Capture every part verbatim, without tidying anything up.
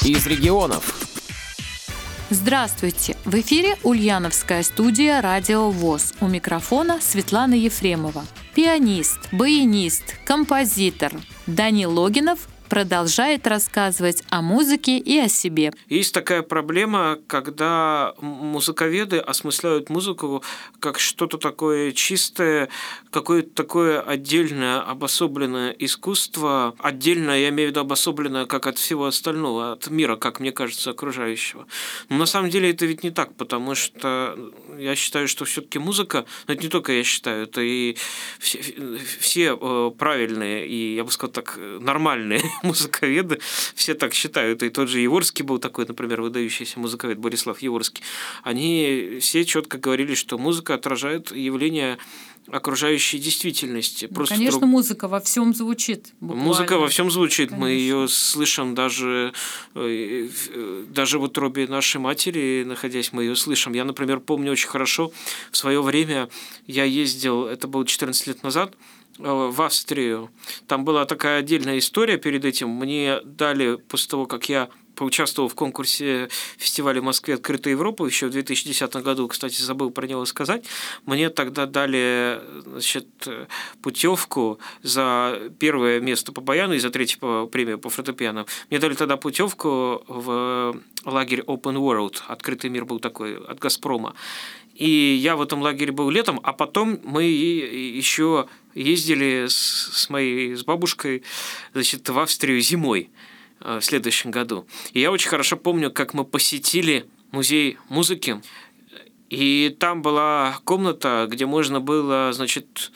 из регионов. Здравствуйте! В эфире Ульяновская студия «Радио ВОС». У микрофона Светлана Ефремова. Пианист, баянист, композитор Данил Логинов продолжает рассказывать о музыке и о себе. Есть такая проблема, когда музыковеды осмысляют музыку как что-то такое чистое, какое-то такое отдельное, обособленное искусство. Отдельное, я имею в виду обособленное как от всего остального, от мира, как мне кажется, окружающего. Но на самом деле это ведь не так, потому что я считаю, что все-таки музыка, но это не только я считаю, это и все, все правильные и, я бы сказал так, нормальные музыковеды, все так считают, и тот же Яворский был такой, например, выдающийся музыковед Борислав Яворский, они все четко говорили, что музыка отражает явление окружающей действительности. Ну, конечно, друг... музыка во всем звучит. Буквально. Музыка во всем звучит. Конечно. Мы ее слышим даже, даже в утробе нашей матери, находясь, мы ее слышим. Я, например, помню очень хорошо, в свое время я ездил, это было четырнадцать лет назад, в Австрию. Там была такая отдельная история перед этим. Мне дали, после того, как я поучаствовал в конкурсе фестиваля в Москве «Открытая Европа» еще в две тысячи десятом году, кстати, забыл про него сказать, мне тогда дали, значит, путевку за первое место по баяну и за третье по премию по фортепиано. Мне дали тогда путевку в лагерь Open World, «Открытый мир» был такой, от «Газпрома». И я в этом лагере был летом, а потом мы еще ездили с, с моей с бабушкой, значит, в Австрию зимой в следующем году. И я очень хорошо помню, как мы посетили музей музыки, и там была комната, где можно было, значит,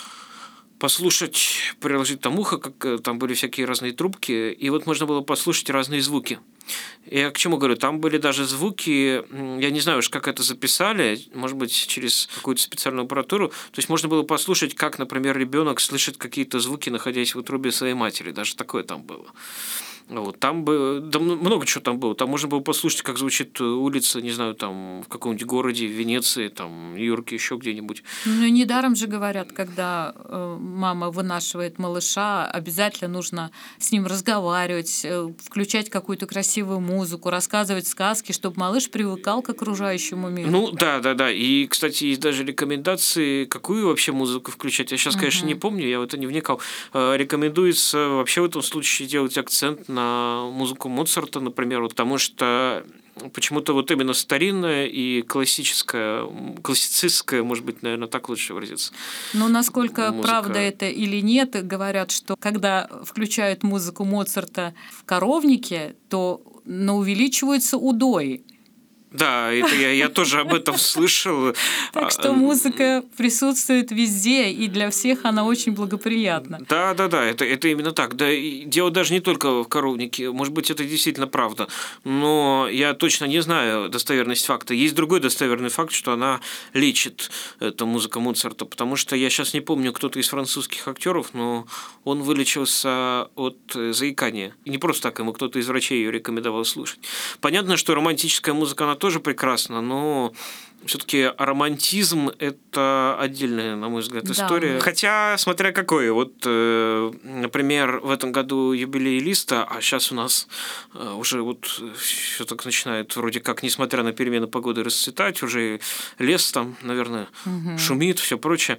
послушать, приложить там ухо, как там были всякие разные трубки, и вот можно было послушать разные звуки. Я к чему говорю? Там были даже звуки, я не знаю уж, как это записали, может быть, через какую-то специальную аппаратуру. То есть можно было послушать, как, например, ребенок слышит какие-то звуки, находясь в утробе своей матери. Даже такое там было. Вот, там бы, да много чего там было. Там можно было послушать, как звучит улица, не знаю, там в каком-нибудь городе, в Венеции, там, в Нью-Йорке, еще где-нибудь. Ну, недаром же говорят, когда э, мама вынашивает малыша, обязательно нужно с ним разговаривать, э, включать какую-то красивую музыку, рассказывать сказки, чтобы малыш привыкал к окружающему миру. Ну, да, да, да. И, кстати, есть даже рекомендации, какую вообще музыку включать. Я сейчас, конечно, uh-huh. не помню, я в это не вникал. Э, рекомендуется вообще в этом случае делать акцент на на музыку Моцарта, например, потому что почему-то вот именно старинная и классическая, классицистская, может быть, наверное, так лучше выразиться. Но насколько музыка... правда это или нет, говорят, что когда включают музыку Моцарта в коровнике, то увеличиваются удои. Да, это я, я тоже об этом слышал. Так что музыка присутствует везде, и для всех она очень благоприятна. Да, да, да, это, это именно так. Да, дело даже не только в коровнике. Может быть, это действительно правда. Но я точно не знаю достоверность факта. Есть другой достоверный факт, что она лечит, эта музыка Моцарта. Потому что я сейчас не помню, кто-то из французских актеров, но он вылечился от заикания. И не просто так, ему кто-то из врачей ее рекомендовал слушать. Понятно, что романтическая музыка, она тоже прекрасно, но все-таки романтизм – это отдельная, на мой взгляд, история. Да. Хотя, смотря какой. Вот, э, например, в этом году юбилей Листа, а сейчас у нас э, уже вот все так начинает вроде как, несмотря на перемены погоды, расцветать. Уже лес там, наверное, угу. шумит, все прочее.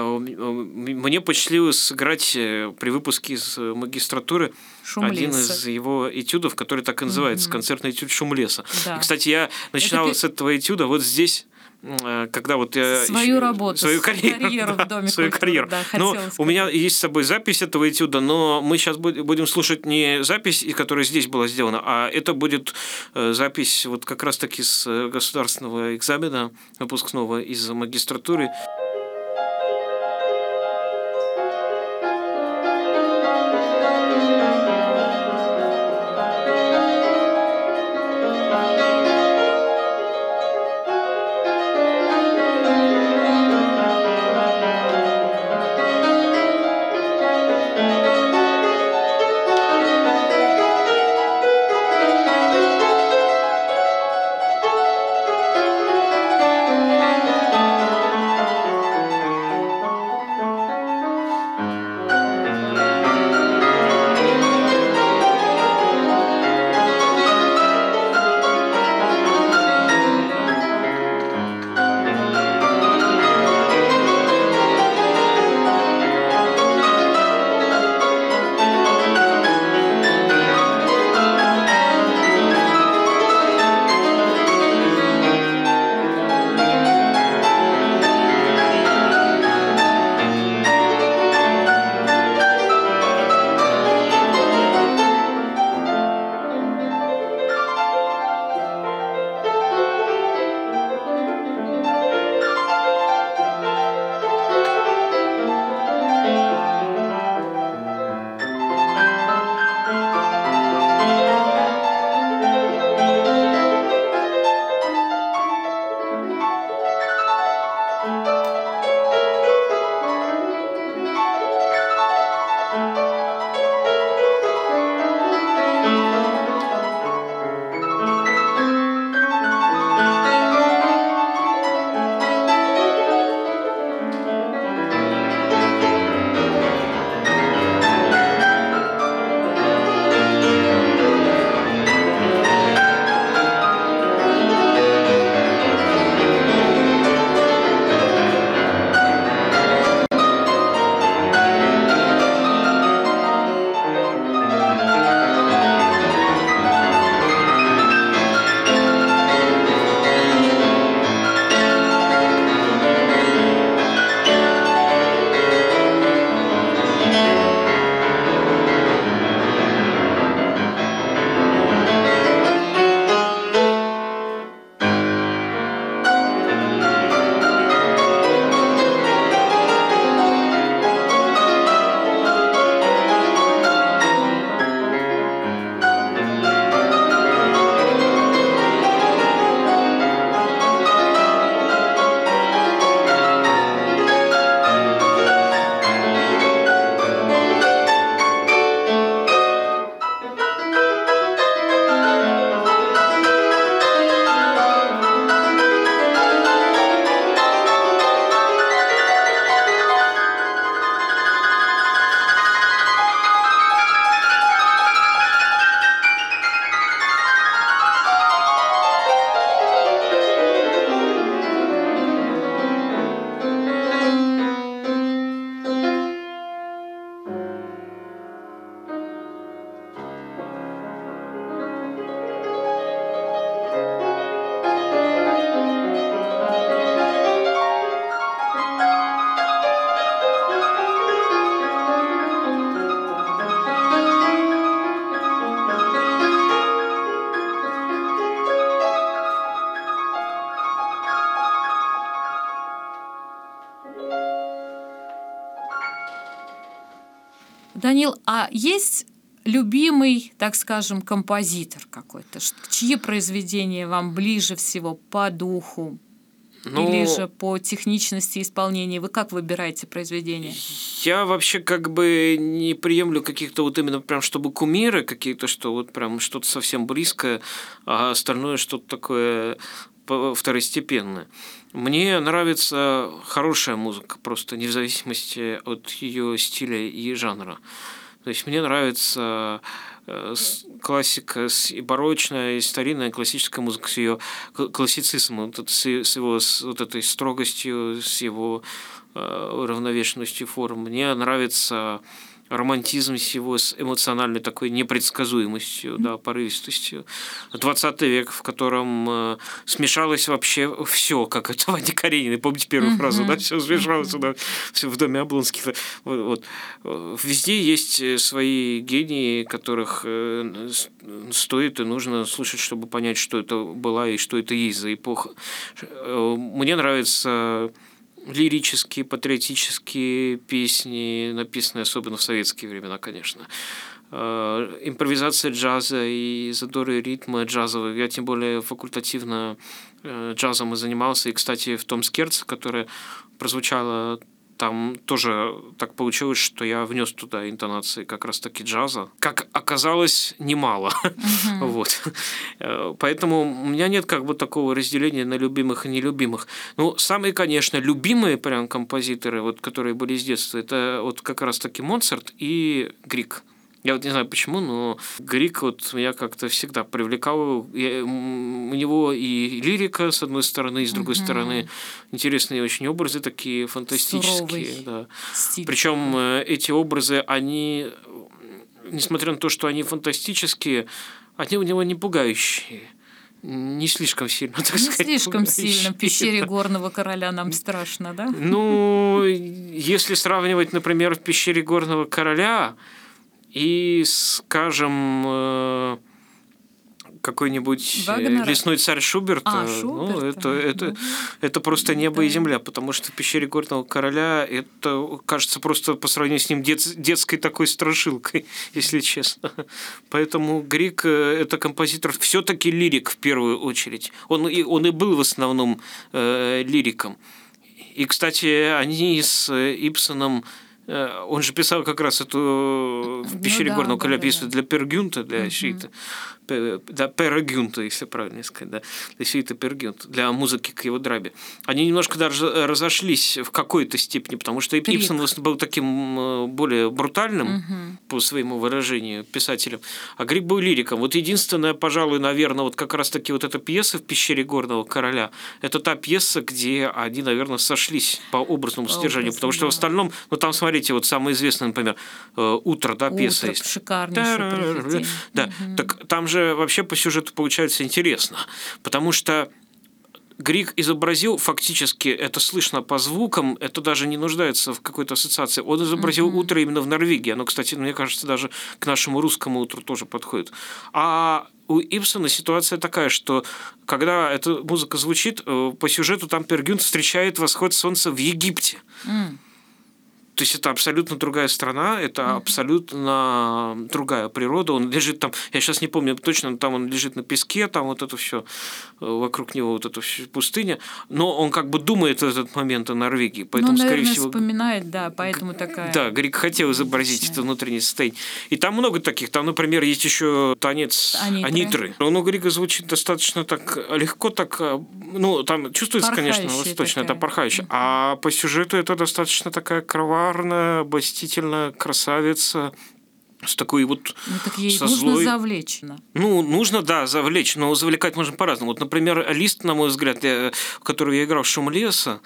Мне посчастливилось сыграть при выпуске из магистратуры «Шум один леса». из его этюдов, который так и называется, угу. концертный этюд «Шум леса». Да. И, кстати, я начинал это... с этого этюда вот здесь, когда вот я свою ищу, работу, свою карьеру, карьеру да, в Доме свою культуры, карьеру. Да, но у меня есть с собой запись этого этюда, но мы сейчас будем слушать не запись, которая здесь была сделана, а это будет запись вот как раз-таки с государственного экзамена выпускного из магистратуры. Данил, а есть любимый, так скажем, композитор какой-то? Чьи произведения вам ближе всего по духу? Ну, или же по техничности исполнения? Вы как выбираете произведения? Я вообще как бы не приемлю каких-то вот именно прям, чтобы кумиры какие-то, что вот прям что-то совсем близкое, а остальное что-то такое второстепенное. Мне нравится хорошая музыка, просто вне зависимости от ее стиля и жанра. То есть мне нравится классика и барочная, и старинная классическая музыка с ее классицизмом, с его с вот этой строгостью, с его уравновешенностью форм. Мне нравится романтизм с его с эмоциональной такой непредсказуемостью, да, порывистостью. двадцатый век, в котором э, смешалось вообще все, как это Ваня Каренина, помните первую uh-huh. фразу, да, все смешалось uh-huh. да, все в доме Облонских. Вот, вот. Везде есть свои гении, которых э, стоит и нужно слушать, чтобы понять, что это была и что это есть за эпоха. Мне нравится лирические, патриотические песни, написанные особенно в советские времена, конечно. Импровизация джаза и задоры ритма джазовые. Я тем более факультативно джазом и занимался. И, кстати, в том скерце, которое прозвучало там, тоже так получилось, что я внес туда интонации как раз-таки джаза. Как оказалось, немало. Uh-huh. Вот. Поэтому у меня нет как бы такого разделения на любимых и нелюбимых. Ну, самые, конечно, любимые прям композиторы, вот, которые были с детства, это вот как раз-таки Моцарт и Грик. Я вот не знаю почему, но Грик вот меня как-то всегда привлекал. Я, у него и лирика, с одной стороны, и с другой угу. стороны, интересные очень образы такие фантастические. Да. Причем эти образы, они, несмотря на то, что они фантастические, они у него не пугающие. Не слишком сильно, так не сказать. Не слишком сильно. В пещере горного короля нам страшно, да? Ну, если сравнивать, например, в пещере горного короля и, скажем, какой-нибудь Вагнера? Лесной царь Шуберта, а, Шуберта. Ну, это, это, ну, это просто небо да. и земля, потому что в пещере горного короля это кажется просто по сравнению с ним дет, детской такой страшилкой, если честно. Поэтому Грик – это композитор, все-таки лирик в первую очередь. Он и, он и был в основном э, лириком. И, кстати, они с Ибсеном, он же писал как раз эту в пещере ну, да, горного короля да, песню да. для Пер Гюнта, для uh-huh. Шиита. Да, Пера Гюнта, если правильно сказать, да, для Шиита Пер Гюнта, для музыки к его драбе. Они немножко даже разошлись в какой-то степени, потому что Ибсен был таким более брутальным, uh-huh. по своему выражению, писателем, а Грик был лириком. Вот единственное, пожалуй, наверное, вот как раз-таки вот эта пьеса в пещере горного короля, это та пьеса, где они, наверное, сошлись по образному содержанию, потому что да. в остальном, ну там, смотрите, вот самый известный, например, «Утро», да, пьеса есть. Шикарнейшее. Да, угу. так там же вообще по сюжету получается интересно, потому что Грик изобразил фактически, это слышно по звукам, это даже не нуждается в какой-то ассоциации. Он изобразил uh-huh. утро именно в Норвегии. Оно, кстати, мне кажется, даже к нашему русскому утру тоже подходит. А у Ибсена ситуация такая, что когда эта музыка звучит, по сюжету там Пер Гюнт встречает восход солнца в Египте. Mm. То есть это абсолютно другая страна, это mm-hmm. абсолютно другая природа. Он лежит там, я сейчас не помню точно, но там он лежит на песке, там вот это все вокруг него вот эта пустыня. Но он как бы думает в этот момент о Норвегии, поэтому, ну, наверное, скорее всего, вспоминает, да, поэтому такая. Да, Грик хотел изобразить Отлично. это внутреннее состояние. И там много таких. Там, например, есть еще танец Анитры. Анитры. Он у Грика звучит достаточно так легко, так, ну там чувствуется, порхающая конечно, восточно, это порхающее. Mm-hmm. А по сюжету это достаточно такая кровавая, обольстительная красавица с такой вот... Ну, так ей со нужно злой... завлечь. Ну, нужно, да, завлечь, но завлекать можно по-разному. Вот, например, Лист, на мой взгляд, я, в которого я играл, «Шум леса»,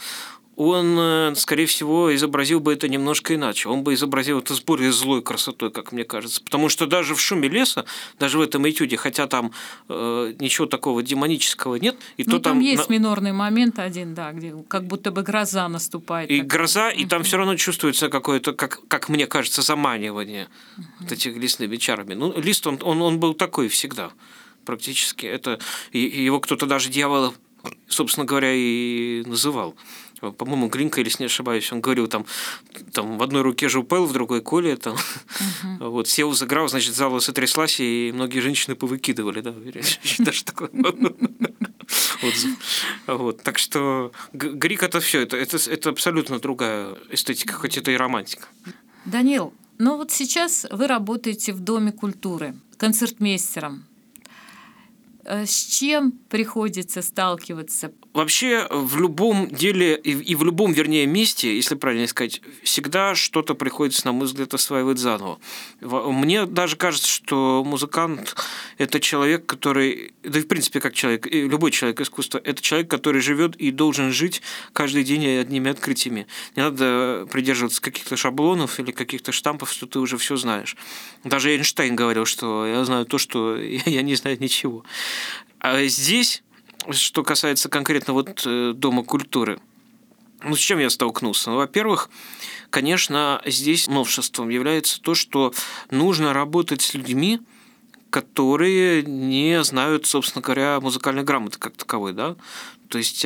он, скорее всего, изобразил бы это немножко иначе. Он бы изобразил это с более злой красотой, как мне кажется. Потому что даже в «Шуме леса», даже в этом этюде, хотя там э, ничего такого демонического нет. И ну, то там, там есть на... минорный момент один, да, где как будто бы гроза наступает. И так... гроза, и там все равно чувствуется какое-то, как, как мне кажется, заманивание uh-huh. вот этих лесными чарами. Ну, Лист, он, он, он был такой всегда, практически. Это, и, его кто-то даже дьявола, собственно говоря, и называл. по-моему, Глинка, если не ошибаюсь, он говорил, там, там в одной руке Жупел, в другой Коля, там, uh-huh. вот, сел, заграл, значит, зала сотряслась, и многие женщины повыкидывали, да, даже такой отзыв. Вот, так что Грик – это все, это, это, это абсолютно другая эстетика, хоть это и романтика. Данил, ну вот сейчас вы работаете в Доме культуры концертмейстером. С чем приходится сталкиваться? Вообще в любом деле и в любом, вернее, месте, если правильно сказать, всегда что-то приходится, на мой взгляд, осваивать заново. Мне даже кажется, что музыкант – это человек, который, да и в принципе как человек, любой человек искусства, это человек, который живет и должен жить каждый день одними открытиями. Не надо придерживаться каких-то шаблонов или каких-то штампов, что ты уже все знаешь. Даже Эйнштейн говорил, что я знаю то, что я не знаю ничего. А здесь, что касается конкретно вот Дома культуры, ну, с чем я столкнулся? Ну, во-первых, конечно, здесь новшеством является то, что нужно работать с людьми, которые не знают, собственно говоря, музыкальной грамоты как таковой, да? То есть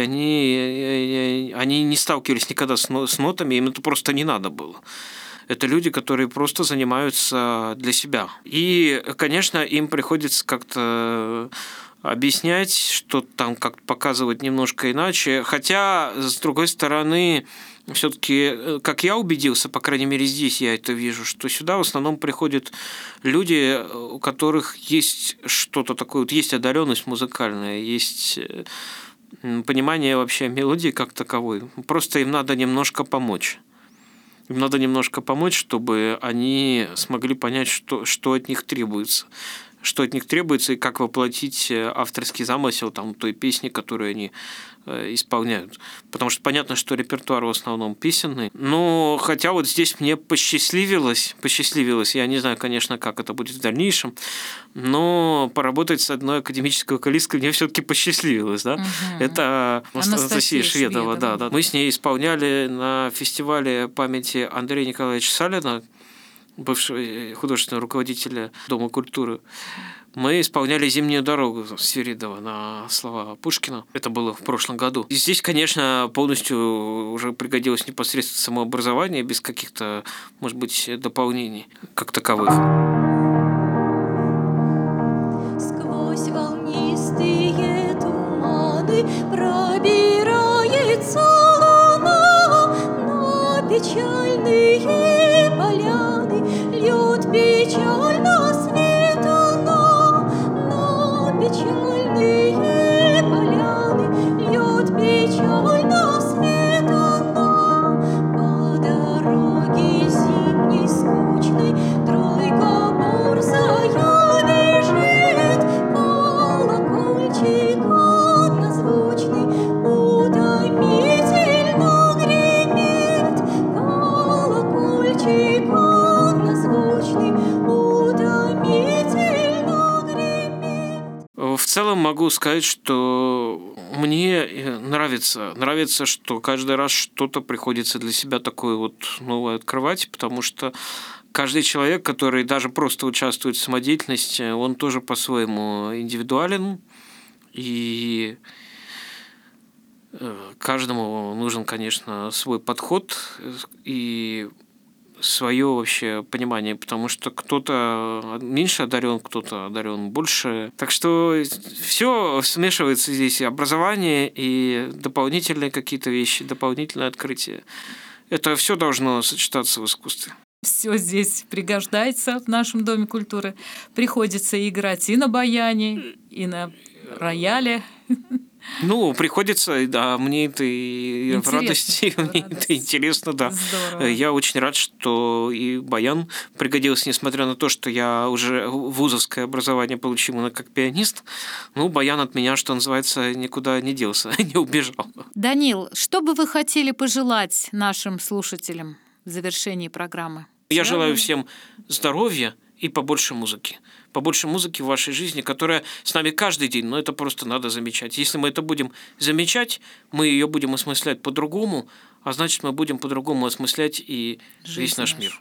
они, они не сталкивались никогда с нотами, им это просто не надо было. Это люди, которые просто занимаются для себя. И, конечно, им приходится как-то объяснять, что там как-то показывать немножко иначе. Хотя, с другой стороны, все-таки, как я убедился, по крайней мере, здесь я это вижу, что сюда в основном приходят люди, у которых есть что-то такое, вот есть одаренность музыкальная, есть понимание вообще мелодии как таковой. Просто им надо немножко помочь. Им надо немножко помочь, чтобы они смогли понять, что, что от них требуется. Что от них требуется и как воплотить авторский замысел там, той песни, которую они э, исполняют. Потому что понятно, что репертуар в основном песенный. Но хотя вот здесь мне посчастливилось, посчастливилось, я не знаю, конечно, как это будет в дальнейшем, но поработать с одной академической вокалисткой мне все-таки посчастливилось. Да? Угу. Это Анастасия Шведова. Шведова. Да, да. Мы с ней исполняли на фестивале памяти Андрея Николаевича Салина, бывшего художественного руководителя Дома культуры. Мы исполняли «Зимнюю дорогу» Свиридова на слова Пушкина. Это было в прошлом году. И здесь, конечно, полностью уже пригодилось непосредственно самообразование, без каких-то, может быть, дополнений как таковых. Сквозь волнистые туманы пробирается луна на печальные поляны, льет печально свет луна на печальные поляны, льет печально свет луна. По дороге зимней скучной тройка борзая бежит, колокольчик однозвучный утомительно гремит, колокольчик однозвучный утомительно гремит. В целом могу сказать, что мне нравится, нравится, что каждый раз что-то приходится для себя такое вот новое открывать, потому что каждый человек, который даже просто участвует в самодеятельности, он тоже по-своему индивидуален, и каждому нужен, конечно, свой подход и свое вообще понимание, потому что кто-то меньше одарен, кто-то одарен больше. Так что все смешивается здесь, и образование, и дополнительные какие-то вещи, дополнительные открытия. Это все должно сочетаться в искусстве. Все здесь пригождается в нашем Доме культуры. Приходится играть и на баяне, и на рояле. Ну, приходится, да, мне это и в радости, мне это интересно, да. Здорово. Я очень рад, что и баян пригодился, несмотря на то, что я уже вузовское образование получил именно как пианист. Ну, баян от меня, что называется, никуда не делся, не убежал. Данил, что бы вы хотели пожелать нашим слушателям в завершении программы? Я желаю всем здоровья и побольше музыки. Побольше музыки в вашей жизни, которая с нами каждый день, но это просто надо замечать. Если мы это будем замечать, мы ее будем осмыслять по-другому, а значит, мы будем по-другому осмыслять и жизнь весь наш мир.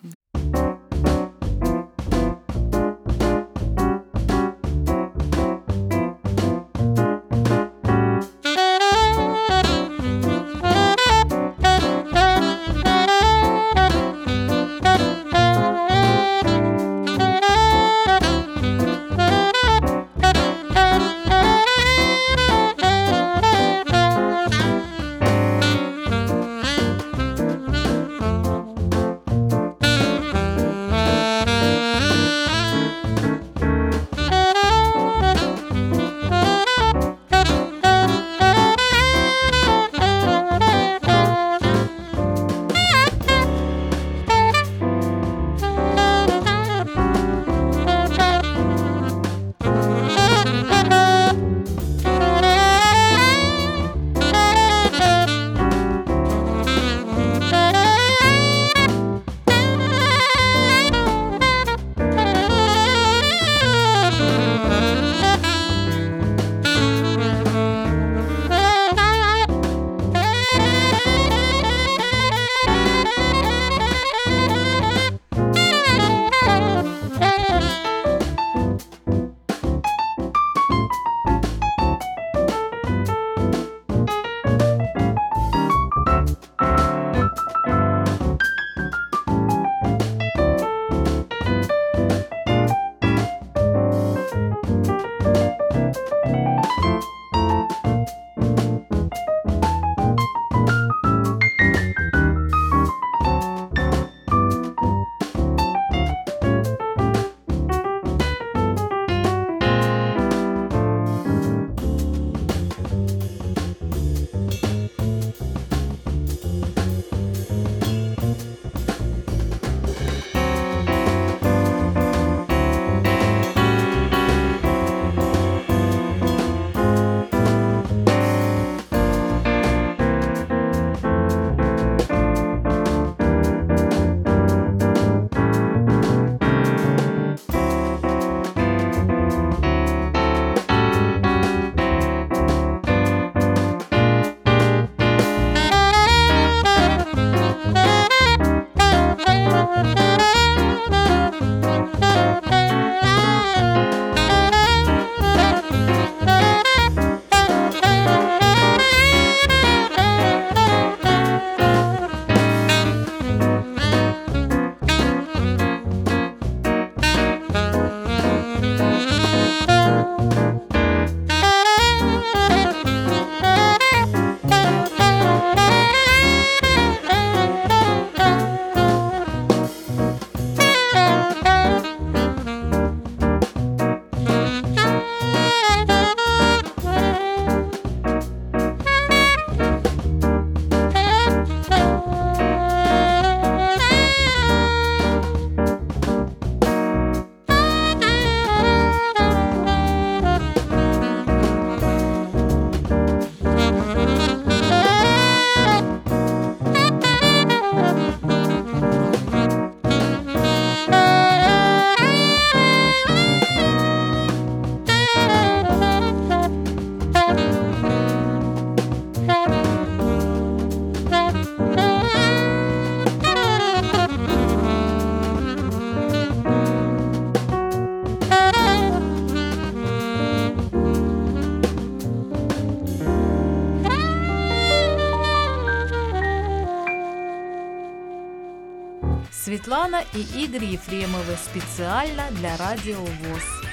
Светлана и Игорь Ефремовы специально для Радио ВОС.